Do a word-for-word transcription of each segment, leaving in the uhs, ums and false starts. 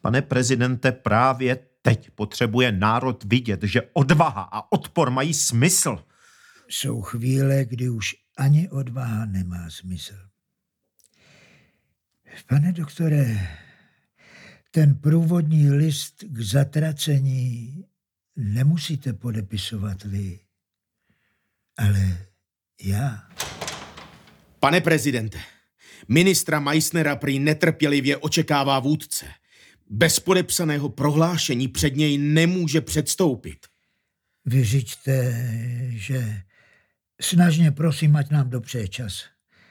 Pane prezidente, právě teď potřebuje národ vidět, že odvaha a odpor mají smysl. Jsou chvíle, kdy už ani odvaha nemá smysl. Pane doktore, ten průvodní list k zatracení nemusíte podepisovat vy, ale já. Pane prezidente, ministra Meissnera prý netrpělivě očekává vůdce. Bez podepsaného prohlášení před něj nemůže předstoupit. Vyřiďte, že snažně prosím, ať nám dopřeje čas.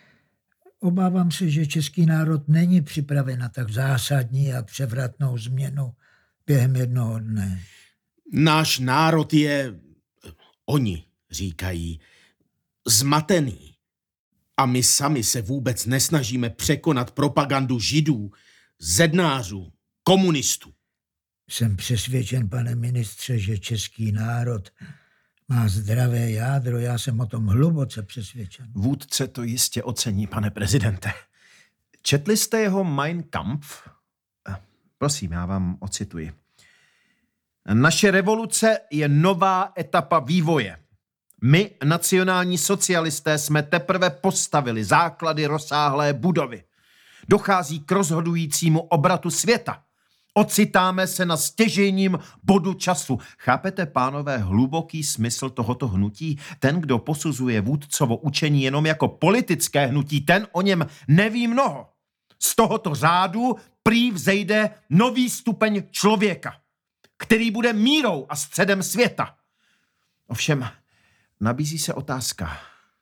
Obávám se, že český národ není připraven na tak zásadní a převratnou změnu během jednoho dne. Náš národ je, oni říkají, zmatený. A my sami se vůbec nesnažíme překonat propagandu židů, zednářů, komunistů. Jsem přesvědčen, pane ministře, že český národ má zdravé jádro. Já jsem o tom hluboce přesvědčen. Vůdce to jistě ocení, pane prezidente. Četli jste jeho Mein Kampf? Prosím, já vám ocituji. Naše revoluce je nová etapa vývoje. My, nacionální socialisté, jsme teprve postavili základy rozsáhlé budovy. Dochází k rozhodujícímu obratu světa. Ocitáme se na stěžejním bodu času. Chápete, pánové, hluboký smysl tohoto hnutí? Ten, kdo posuzuje vůdcovo učení jenom jako politické hnutí, ten o něm neví mnoho. Z tohoto řádu prý vzejde nový stupeň člověka, který bude mírou a středem světa. Ovšem, nabízí se otázka.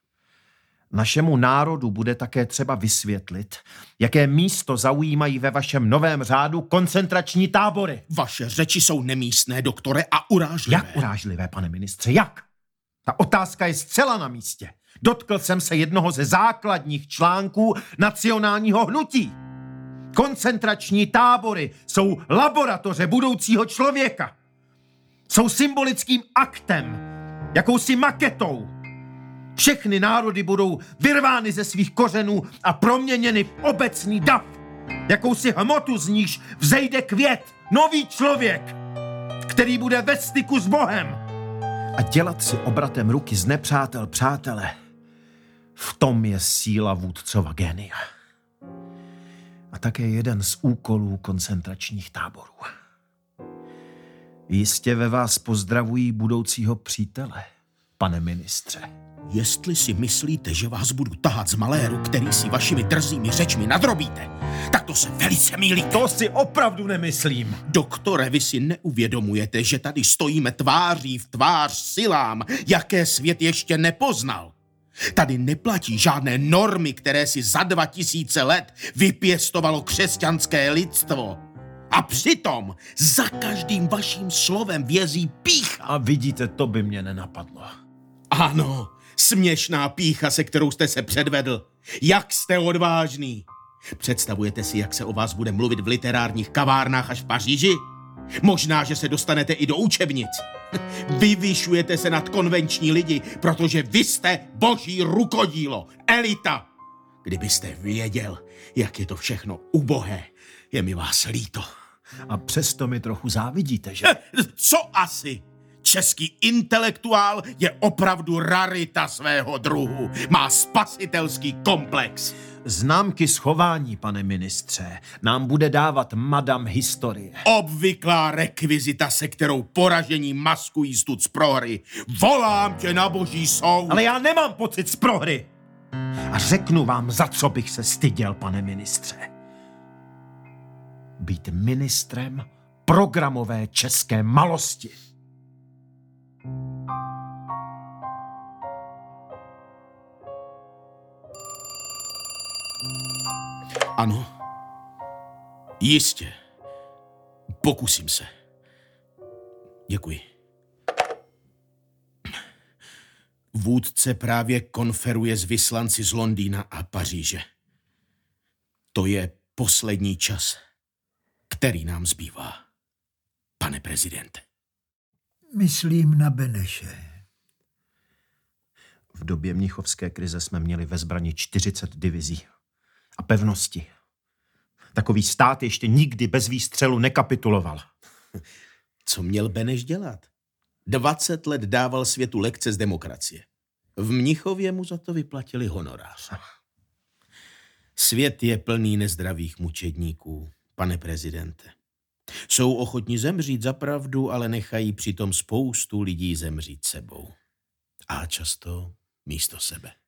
Našemu národu bude také třeba vysvětlit, jaké místo zaujímají ve vašem novém řádu koncentrační tábory. Vaše řeči jsou nemístné, doktore, a urážlivé. Jak urážlivé, pane ministře, jak? Ta otázka je zcela na místě. Dotkl jsem se jednoho ze základních článků nacionálního hnutí. Koncentrační tábory jsou laboratoře budoucího člověka. Jsou symbolickým aktem, jakousi maketou. Všechny národy budou vyrvány ze svých kořenů a proměněny v obecný dav. Jakousi hmotu, z níž vzejde květ, nový člověk, který bude ve styku s Bohem. A dělat si obratem ruky z nepřátel přátele, v tom je síla vůdcova génia. A také jeden z úkolů koncentračních táborů. Jistě ve vás pozdravují budoucího přítele, pane ministře. Jestli si myslíte, že vás budu tahat z maléru, který si vašimi drzými řečmi nadrobíte, tak to se velice mýlíte. To si opravdu nemyslím. Doktore, vy si neuvědomujete, že tady stojíme tváří v tvář silám, jaké svět ještě nepoznal. Tady neplatí žádné normy, které si za dva tisíce let vypěstovalo křesťanské lidstvo. A přitom za každým vaším slovem vězí pýcha. A vidíte, to by mě nenapadlo. Ano, směšná pýcha, se kterou jste se předvedl. Jak jste odvážný. Představujete si, jak se o vás bude mluvit v literárních kavárnách až v Paříži? Možná, že se dostanete i do učebnic. Vyvyšujete se nad konvenční lidi, protože vy jste boží rukodílo, elita. Kdybyste věděl, jak je to všechno ubohé, je mi vás líto. A přesto mi trochu závidíte, že? Co asi? Český intelektuál je opravdu rarita svého druhu. Má spasitelský komplex. Známky schování, pane ministře, nám bude dávat madam historie. Obvyklá rekvizita, se kterou poražení maskují stud z prohry. Volám tě na boží soud. Ale já nemám pocit z prohry. A řeknu vám, za co bych se styděl, pane ministře. Být ministrem programové české malosti. Ano, jistě. Pokusím se. Děkuji. Vůdce právě konferuje s vyslanci z Londýna a Paříže. To je poslední čas, který nám zbývá, pane prezidente. Myslím na Beneše. V době mnichovské krize jsme měli ve zbrani čtyřicet divizí a pevnosti. Takový stát ještě nikdy bez výstřelu nekapituloval. Co měl Beneš dělat? dvacet let dával světu lekce z demokracie. V Mnichově mu za to vyplatili honorář. Svět je plný nezdravých mučedníků, pane prezidente. Jsou ochotni zemřít za pravdu, ale nechají přitom spoustu lidí zemřít sebou. A často místo sebe.